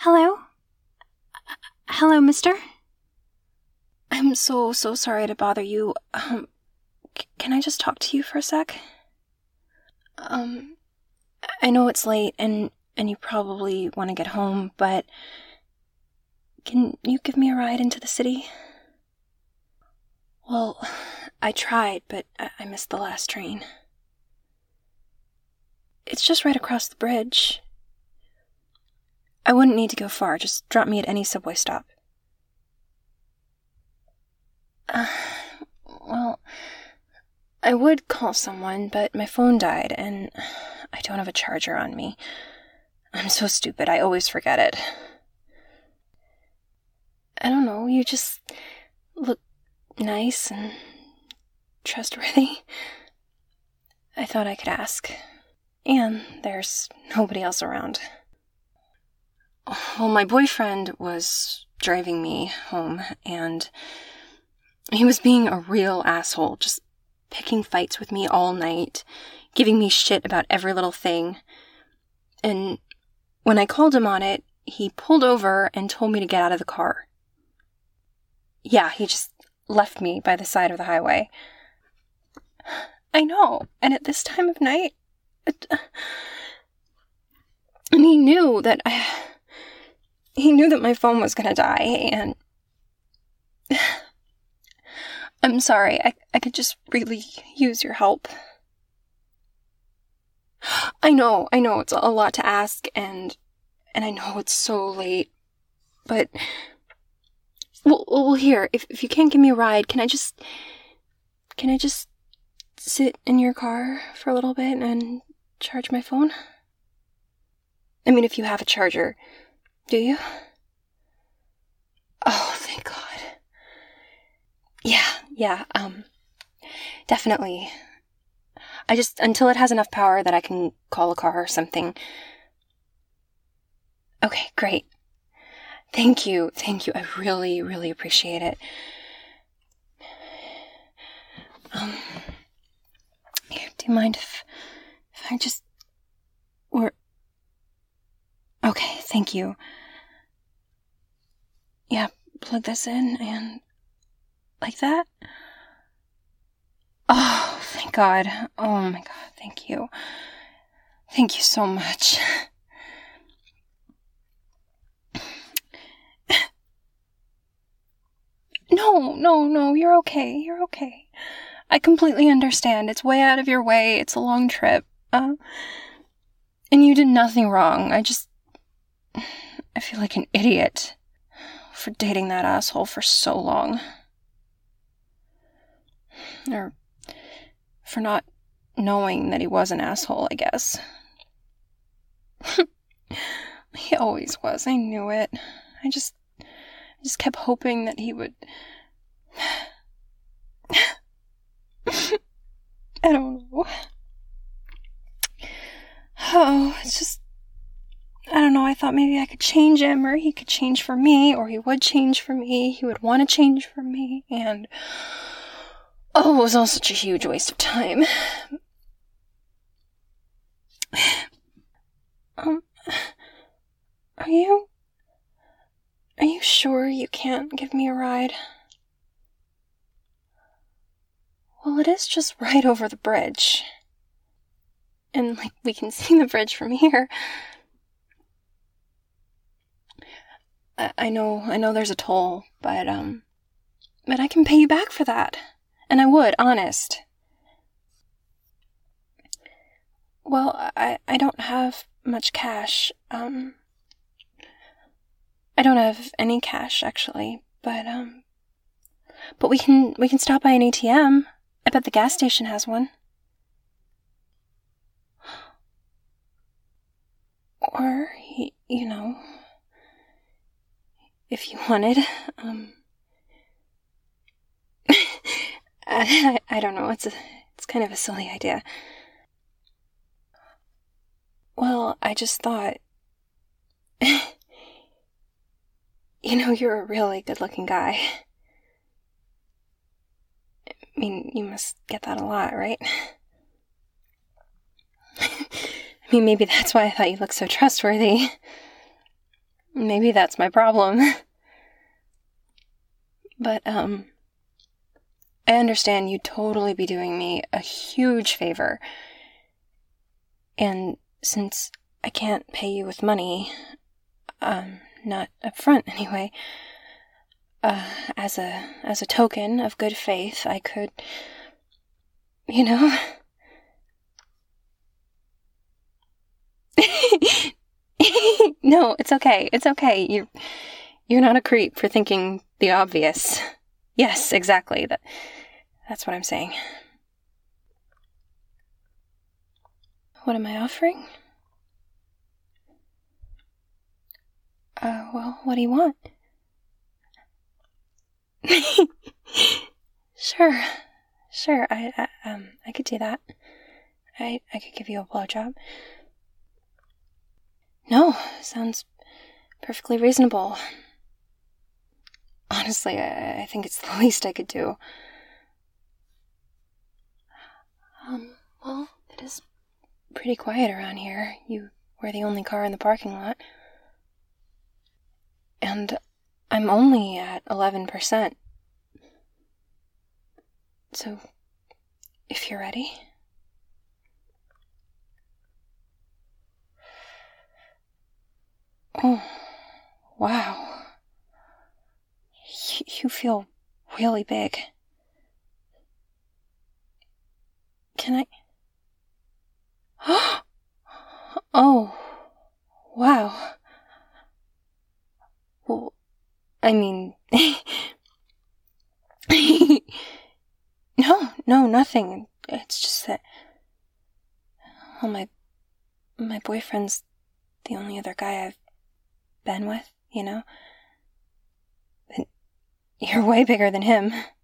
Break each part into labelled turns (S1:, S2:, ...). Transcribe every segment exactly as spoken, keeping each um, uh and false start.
S1: Hello? Hello, mister? I'm so, so sorry to bother you. Um, c- can I just talk to you for a sec? Um, I know it's late and, and you probably want to get home, but can you give me a ride into the city? Well, I tried, but I, I missed the last train. It's just right across the bridge. I wouldn't need to go far, just drop me at any subway stop. Uh, well, I would call someone, but my phone died, and I don't have a charger on me. I'm so stupid, I always forget it. I don't know, you just look nice and trustworthy. I thought I could ask. And there's nobody else around. Well, my boyfriend was driving me home, and he was being a real asshole, just picking fights with me all night, giving me shit about every little thing. And when I called him on it, he pulled over and told me to get out of the car. Yeah, he just left me by the side of the highway. I know, and at this time of night, it, and he knew that I... He knew that my phone was gonna die, and... I'm sorry, I, I could just really use your help. I know, I know, it's a lot to ask, and... And I know it's so late, but... Well, well here, if, if you can't give me a ride, can I just... Can I just sit in your car for a little bit and charge my phone? I mean, if you have a charger... Do you? Oh, thank God. Yeah, yeah, um, definitely. I just, until it has enough power that I can call a car or something. Okay, great. Thank you, thank you. I really, really appreciate it. Um, here, do you mind if, if I just, or... Okay, thank you. Yeah, plug this in and... Like that? Oh, thank God. Oh my God, thank you. Thank you so much. No, no, no, you're okay, you're okay. I completely understand. It's way out of your way. It's a long trip. Uh, and you did nothing wrong. I just... I feel like an idiot for dating that asshole for so long. Or for not knowing that he was an asshole, I guess. He always was. I knew it. I just... I just kept hoping that he would... I don't know. Oh, it's just... I don't know, I thought maybe I could change him, or he could change for me, or he would change for me, he would want to change for me, and... Oh, it was all such a huge waste of time. Um... Are you... Are you sure you can't give me a ride? Well, it is just right over the bridge. And, like, we can see the bridge from here. I, I know, I know there's a toll, but, um... But I can pay you back for that. And I would, honest. Well, I, I don't have much cash, um... I don't have any cash, actually, but, um... But we can, we can stop by an A T M. I bet the gas station has one. Or, you know... If you wanted, um... I, I don't know, it's a, it's kind of a silly idea. Well, I just thought... You know, you're a really good-looking guy. I mean, you must get that a lot, right? I mean, maybe that's why I thought you looked so trustworthy. maybe that's my problem. But, um, I understand you'd totally be doing me a huge favor. And since I can't pay you with money, um, not up front anyway, uh, as a, as a token of good faith, I could, you know... No, it's okay. It's okay. You're, you're not a creep for thinking the obvious. Yes, exactly. That, that's what I'm saying. What am I offering? Uh, well, what do you want? Sure. Sure, I, I, um, I could do that. I, I could give you a blowjob. No, sounds perfectly reasonable. Honestly, I, I think it's the least I could do. Um, well, it is pretty quiet around here. You were the only car in the parking lot. And I'm only at eleven percent. So, if you're ready... Oh, wow. You feel really big. Can I... Oh, wow. Well, I mean... No, no, nothing. It's just that... Well, my... My boyfriend's the only other guy I've been with, you know? And you're way bigger than him. And,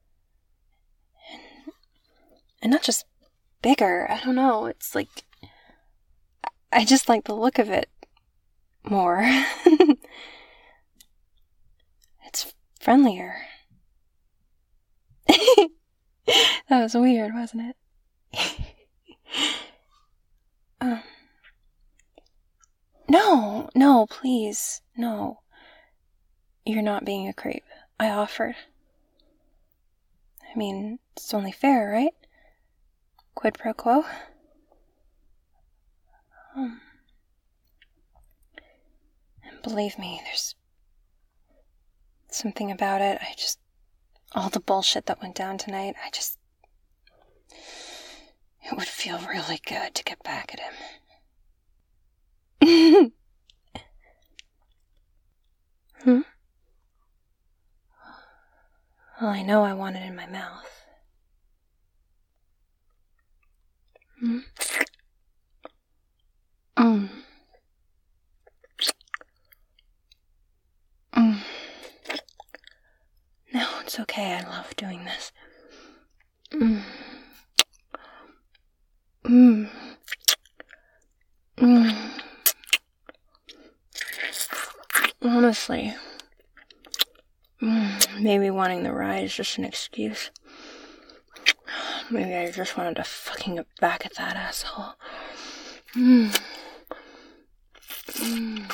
S1: and not just bigger, I don't know, it's like... I just like the look of it more. It's friendlier. That was weird, wasn't it? um... No, no, please, no. You're not being a creep. I offered. I mean, it's only fair, right? Quid pro quo? Um, and believe me, there's something about it. I just... All the bullshit that went down tonight, I just... It would feel really good to get back at him. Hmm? Well, I know I want it in my mouth. Hmm? Mm. Mm. No, it's okay. I love doing this. Mm. Mm. Mm. Honestly, mm, maybe wanting the ride is just an excuse. Maybe I just wanted to fucking get back at that asshole. Mm. Mm.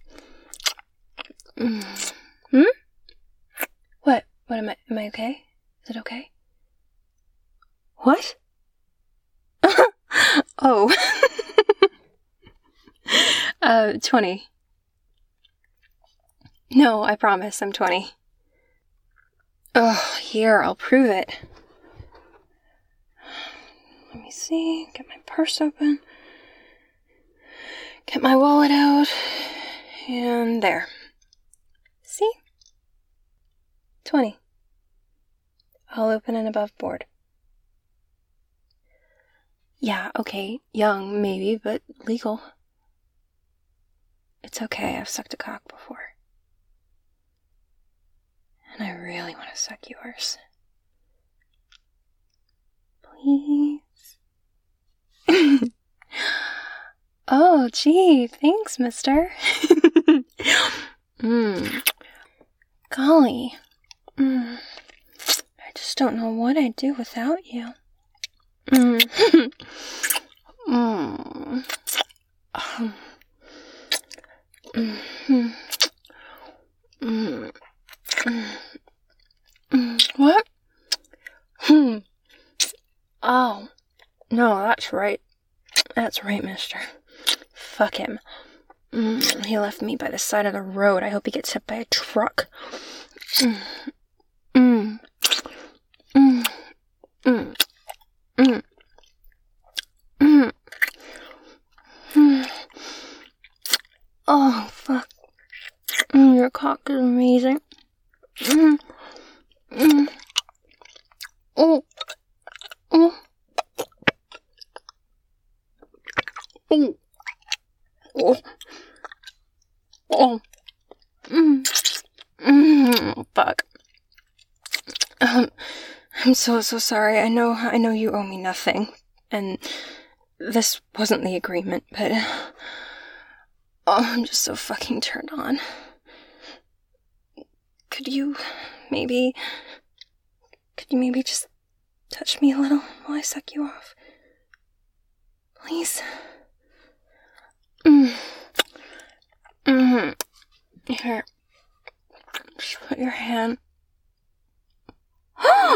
S1: Mm. Hmm? What? What am I? Am I okay? Is it okay? What? Oh. uh, twenty. No, I promise, I'm twenty. Oh, here, I'll prove it. Let me see, get my purse open. Get my wallet out. And there. See? twenty. All open and above board. Yeah, okay, young, maybe, but legal. It's okay, I've sucked a cock before. And I really want to suck yours. Please? Oh, gee, thanks, mister. mm. Golly. Mm. I just don't know what I'd do without you. Mm. mm. Um. Mm-hmm. That's right. That's right, mister. Fuck him. Mm, he left me by the side of the road. I hope he gets hit by a truck. Mm. Mm. Mm. Mm. Mm. Mm. Mm. Oh, fuck. Mm, your cock is amazing. Mm. Mm. Oh. Oh. Oh. Oh. Oh. Mm. Mm. Fuck. Um, I'm so, so sorry. I know, I know you owe me nothing. And this wasn't the agreement, but... Oh, I'm just so fucking turned on. Could you maybe... Could you maybe just touch me a little while I suck you off? Please? Mm. Mm-hmm. Here. Just put your hand... Oh!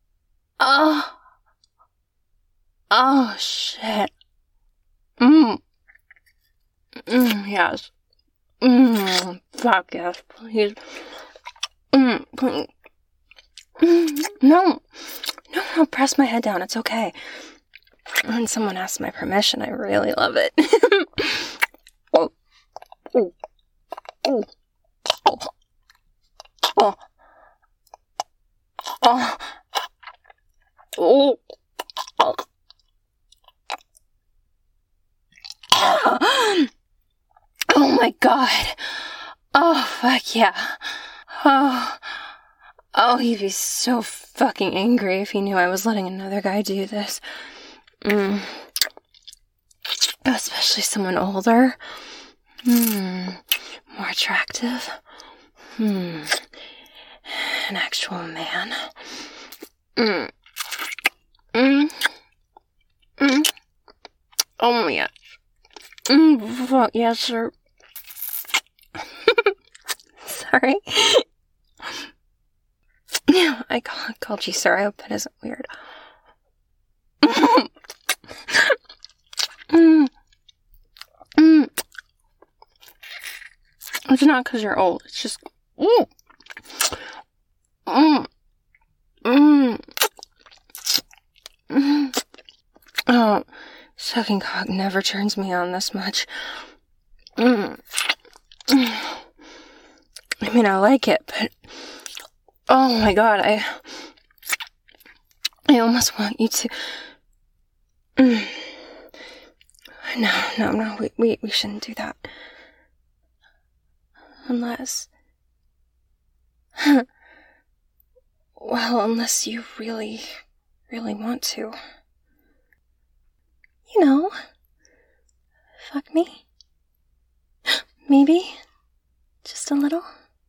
S1: Oh, shit. Mm. Mm, yes. Mm, fuck yes, please. Mm, please. Mm, no. No, no, press my head down. It's okay. When someone asks my permission, I really love it. Oh. Oh. Oh. Oh. Oh. Oh. Oh. Oh. Oh my god. Oh, fuck yeah. Oh. Oh, he'd be so fucking angry if he knew I was letting another guy do this. Mm. Especially someone older. Hmm. More attractive. Hmm. An actual man. Mm. Mm. Mm. Oh, yeah. Mm, fuck, yes, sir. Sorry. Yeah, I called you sir. I hope that isn't weird. mm. Mm. It's not because you're old. It's just... Mm. Mm. Mm. Mm. Oh, sucking cock never turns me on this much. Mm. Mm. I mean, I like it, but... Oh my god, I... I almost want you to... Mm. No, no, no, we, we, we shouldn't do that. Unless... Well, unless you really, really want to. You know, fuck me. Maybe. Just a little.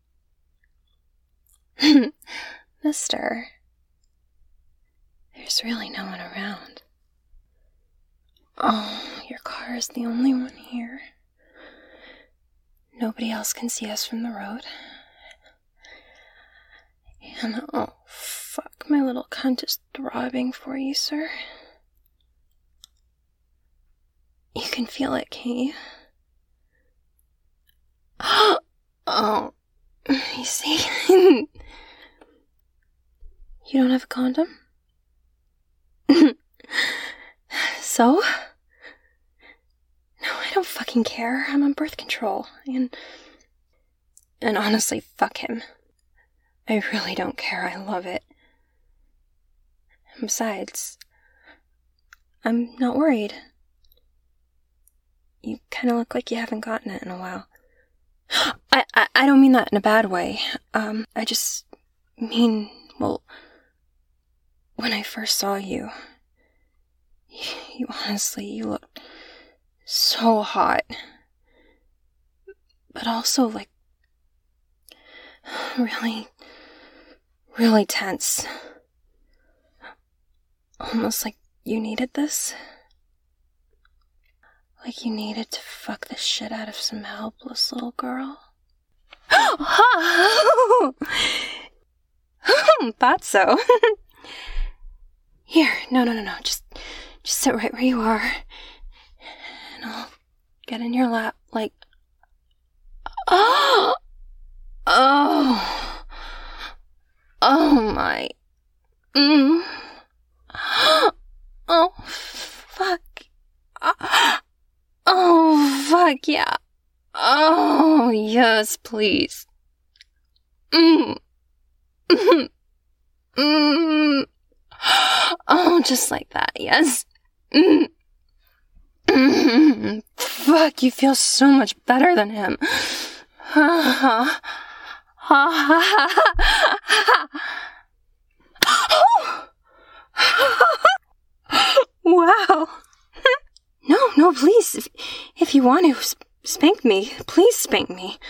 S1: Mister, there's really no one around. Oh, your car is the only one here. Nobody else can see us from the road. And oh, fuck, my little cunt is throbbing for you, sir. You can feel it, can't you? Oh, you see? You don't have a condom? So? No, I don't fucking care. I'm on birth control. And... And honestly, fuck him. I really don't care. I love it. And besides, I'm not worried. You kind of look like you haven't gotten it in a while. I, I, I don't mean that in a bad way. Um, I just mean, well, when I first saw you, you, you honestly, you looked so hot. But also, like, really, really tense. Almost like you needed this. Like you needed to fuck the shit out of some helpless little girl. Thought so. Here, no, no, no, no. Just, Just sit right where you are, and I'll get in your lap like... Oh! Oh! Oh my... Mm. Oh, fuck. Oh, fuck, yeah. Oh, yes, please. Mm. Mm. Mm. Oh, just like that, yes. Mm. Mm. Fuck, you feel so much better than him. Wow. No, no, please. If, if you want to, sp- spank me. Please spank me.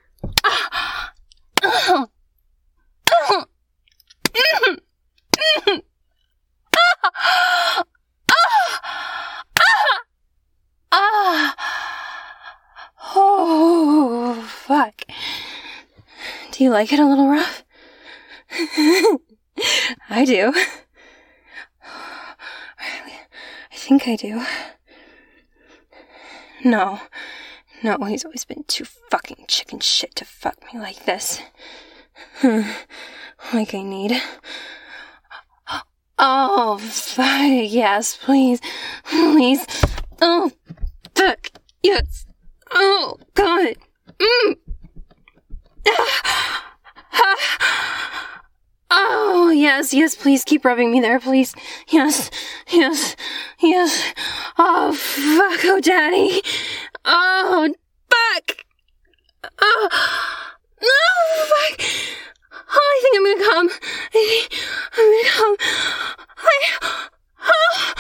S1: Oh, fuck. Do you like it a little rough? I do. I think I do. No. No, he's always been too fucking chicken shit to fuck me like this. Like I need... Oh, fuck, yes, please. Please. Oh, fuck, yes. Oh, God. Mm. Oh, yes, yes, please keep rubbing me there, please. Yes, yes, yes. Oh, fuck, oh, Daddy. Oh, fuck. Oh, no, fuck. Oh, I think I'm gonna come. I think I'm gonna come. I, oh,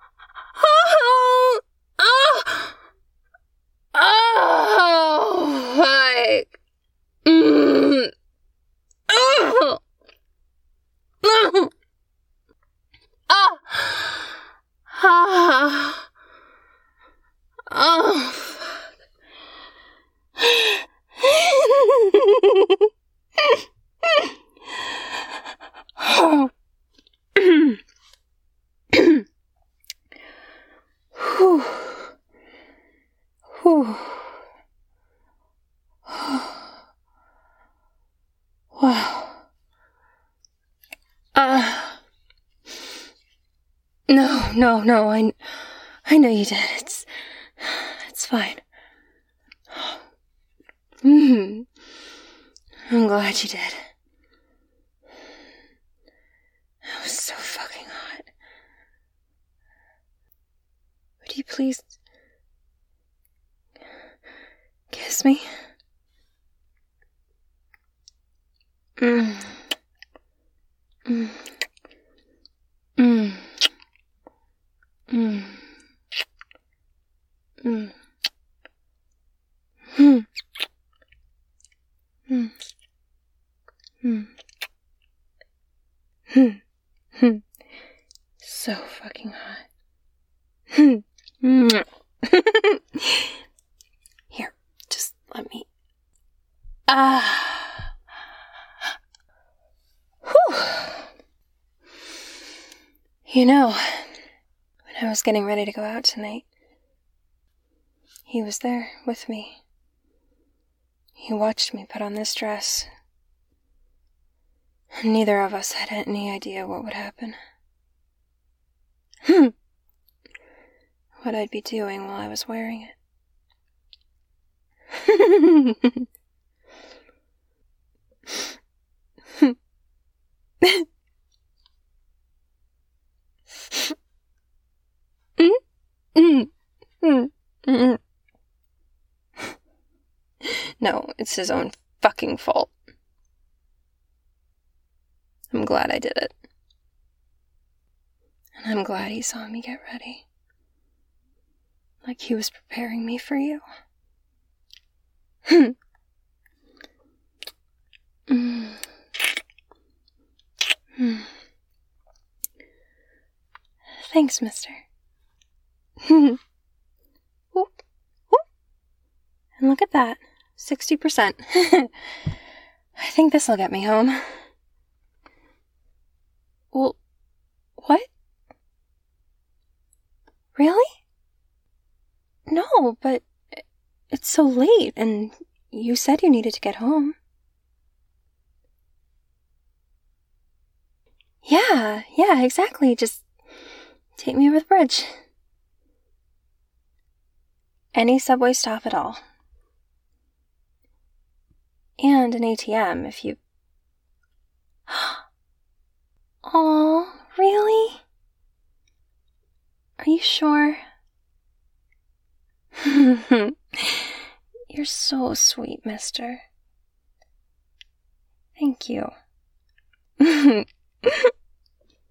S1: oh, oh, oh, fuck. Mm. Oh. No. Oh. Ah. Oh. Oh. Whew. Whew. Wow. Uh, no, no, no, I, I know you did. It's, it's fine. Mm-hmm. I'm glad you did. That was so fucking hot. Would you please kiss me? Mm. Mm. Mm. Mm. Mm. Mm. Mm. Mm. Mm. Mm. So fucking hot. Mm. Here, just let me. Ah. Whew. You know, when I was getting ready to go out tonight, he was there with me. He watched me put on this dress. Neither of us had any idea what would happen. Hmm. What I'd be doing while I was wearing it. mm, mm, mm, mm. No, it's his own fucking fault. I'm glad I did it. And I'm glad he saw me get ready. Like he was preparing me for you. Hmm. Mm. Mm. Thanks, mister. Whoop. Whoop. And look at that. sixty percent. I think this'll get me home. Well, what? Really? No, but it's so late, and you said you needed to get home. Yeah, yeah, exactly. Just take me over the bridge. Any subway stop at all. And an A T M if you... Aw, really? Are you sure? You're so sweet, mister. Thank you.